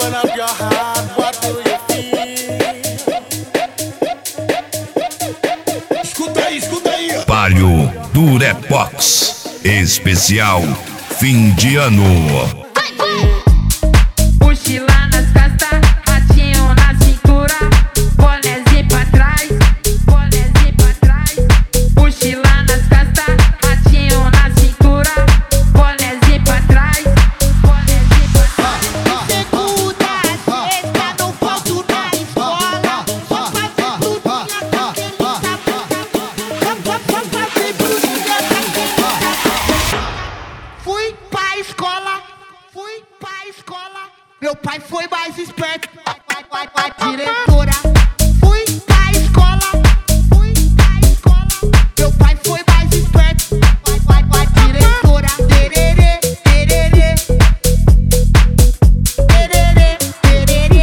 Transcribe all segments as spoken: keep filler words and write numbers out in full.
Open up your heart, what do you feel? Escuta aí, escuta aí. Palio Durepox, especial fim de ano. Mochila nas costas, ratinho na cintura, bonézinho pra trás, bonézinho pra trás. Mochila nas costas, ratinho na cintura, bonézinho pra trás, bonézinho pra trás. Segunda sexta no ponto da escola, só fazer brutinha daquele sabor, só fazer brutinha daquele sabor. Fui pra escola, fui pra escola. Meu pai foi mais esperto, vai, vai, vai, vai, diretora. Fui pra escola, fui pra escola. Meu pai foi mais esperto, vai, vai, vai, diretora. Tererê, tererê, tererê, tererê.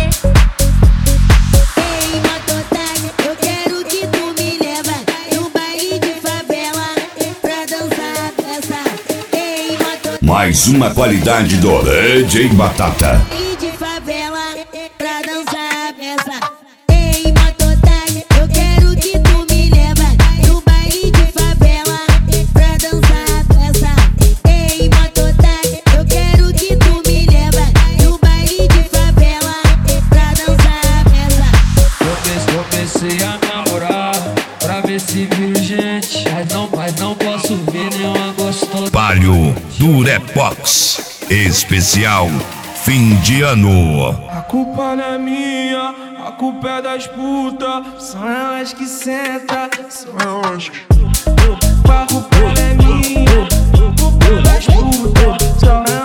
Ei, mototáxi, eu quero que tu me leva no baile de favela pra dançar essa. Ei, mototáxi. Mais uma qualidade do D J Batata. De favela pra dançar essa. Ei, mototáxi, eu quero que tu me leva no baile de favela pra dançar essa. Ei, mototáxi, eu quero que tu me leva no baile de favela pra dançar essa. Comecei a namorar pra ver se vira gente, mas não, mas não posso ver nenhuma gostosa. Palio Durepox, especial fim de ano. A culpa não é minha, a culpa é das putas. São elas que sentam, são elas que... A culpa não é minha, a culpa é das putas. São